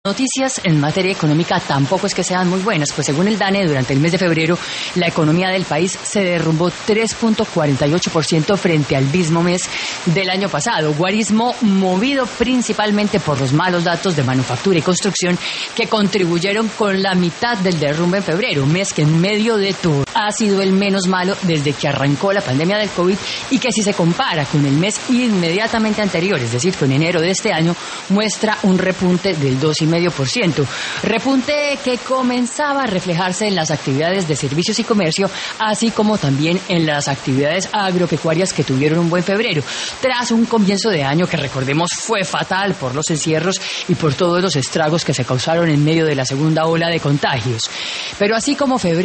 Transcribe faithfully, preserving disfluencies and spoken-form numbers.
Noticias en materia económica tampoco es que sean muy buenas, pues según el DANE, durante el mes de febrero, la economía del país se derrumbó tres punto cuarenta y ocho por ciento frente al mismo mes del año pasado. Guarismo movido principalmente por los malos datos de manufactura y construcción que contribuyeron con la mitad del derrumbe en febrero, mes que en medio de todo ha sido el menos malo desde que arrancó la pandemia del COVID y que si se compara con el mes inmediatamente anterior, es decir, con enero de este año, muestra un repunte del dos coma cinco por ciento. Repunte que comenzaba a reflejarse en las actividades de servicios y comercio, así como también en las actividades agropecuarias que tuvieron un buen febrero, tras un comienzo de año que recordemos fue fatal por los encierros y por todos los estragos que se causaron en medio de la segunda ola de contagios. Pero así como febrero